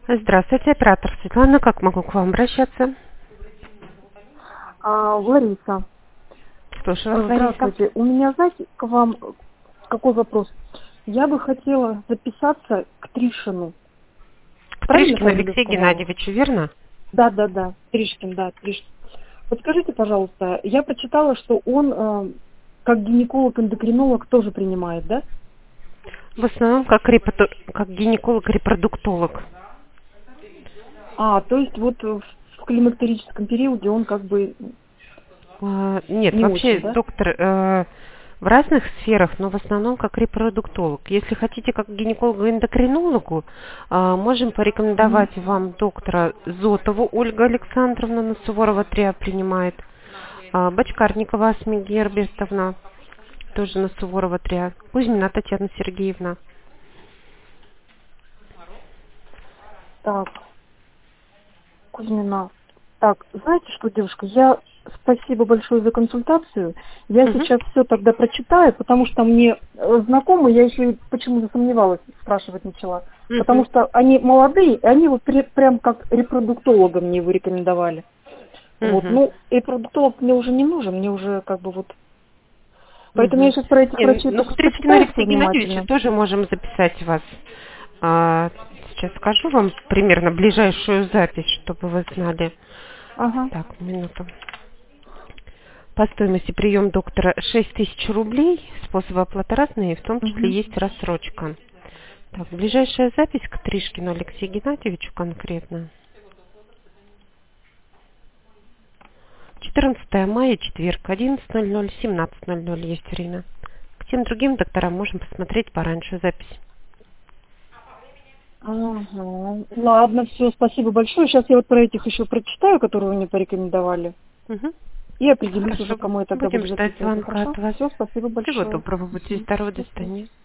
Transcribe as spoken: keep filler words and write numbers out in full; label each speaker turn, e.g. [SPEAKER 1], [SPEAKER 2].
[SPEAKER 1] Здравствуйте, оператор Светлана. Как могу к вам обращаться?
[SPEAKER 2] А, Лариса,
[SPEAKER 1] Слушаю вас,
[SPEAKER 2] э,
[SPEAKER 1] Лариса.
[SPEAKER 2] здравствуйте. У меня, знаете, к вам какой вопрос? Я бы хотела записаться к Тришину.
[SPEAKER 1] К
[SPEAKER 2] Правильно
[SPEAKER 1] Тришкину
[SPEAKER 2] фамилию
[SPEAKER 1] Алексею
[SPEAKER 2] сказала?
[SPEAKER 1] Геннадьевичу, верно?
[SPEAKER 2] Да, да, да. Тришкин, да, Тришкин. Вот скажите, пожалуйста, я прочитала, что он э, как гинеколог-эндокринолог тоже принимает, да?
[SPEAKER 1] В основном как, репото- как гинеколог-репродуктолог.
[SPEAKER 2] А, то есть вот в в климактерическом периоде он как бы
[SPEAKER 1] А, Нет,
[SPEAKER 2] не очень,
[SPEAKER 1] вообще
[SPEAKER 2] да?
[SPEAKER 1] доктор э, в разных сферах, но в основном как репродуктолог. Если хотите как гинекологу-эндокринологу, а, можем
[SPEAKER 2] Мгм.
[SPEAKER 1] порекомендовать вам доктора Зотову Ольга Александровна, на Суворова три А принимает. А, Бочкарникова Асмия Гербертовна, тоже на Суворова три А. Кузьмина Татьяна Сергеевна.
[SPEAKER 2] Так, Кузьмина. Так, знаете что, девушка, я спасибо большое за консультацию. Я
[SPEAKER 1] Мгм.
[SPEAKER 2] сейчас все тогда прочитаю, потому что мне э, знакомы, я еще и почему засомневалась, спрашивать начала. Потому
[SPEAKER 1] Мгм.
[SPEAKER 2] что они молодые, и они вот пре- прям как репродуктолога мне его рекомендовали. Вот,
[SPEAKER 1] Мгм.
[SPEAKER 2] ну, репродуктолог мне уже не нужен, мне уже как бы вот... Поэтому я
[SPEAKER 1] Мгм.
[SPEAKER 2] сейчас про этих
[SPEAKER 1] Не,
[SPEAKER 2] врачей
[SPEAKER 1] ну,
[SPEAKER 2] по-
[SPEAKER 1] к Тришкину
[SPEAKER 2] почитаю все
[SPEAKER 1] Алексею Геннадьевичу
[SPEAKER 2] внимательно.
[SPEAKER 1] тоже можем записать вас. А, сейчас скажу вам примерно ближайшую запись, чтобы вы знали.
[SPEAKER 2] Ага.
[SPEAKER 1] Так, минуту. По стоимости прием доктора шесть тысяч рублей. Способы оплаты разные, в том числе
[SPEAKER 2] Угу.
[SPEAKER 1] есть рассрочка. Так, ближайшая запись к Тришкину Алексею Геннадьевичу конкретно. четырнадцатое мая, четверг, одиннадцать ноль ноль, семнадцать ноль ноль есть время. К тем другим докторам можем посмотреть пораньше запись.
[SPEAKER 2] Ага. Ладно, все, спасибо большое. Сейчас я вот про этих еще прочитаю, которые вы мне порекомендовали.
[SPEAKER 1] Мгм.
[SPEAKER 2] И определюсь уже,
[SPEAKER 1] Хорошо.
[SPEAKER 2] кому я тогда
[SPEAKER 1] Будем
[SPEAKER 2] буду
[SPEAKER 1] ждать
[SPEAKER 2] записываться.
[SPEAKER 1] звонка
[SPEAKER 2] Хорошо?
[SPEAKER 1] от вас.
[SPEAKER 2] Все, спасибо
[SPEAKER 1] Всего
[SPEAKER 2] большое.
[SPEAKER 1] доброго. Будьте
[SPEAKER 2] Мгм.
[SPEAKER 1] здоровы. До
[SPEAKER 2] До свидания.
[SPEAKER 1] свидания.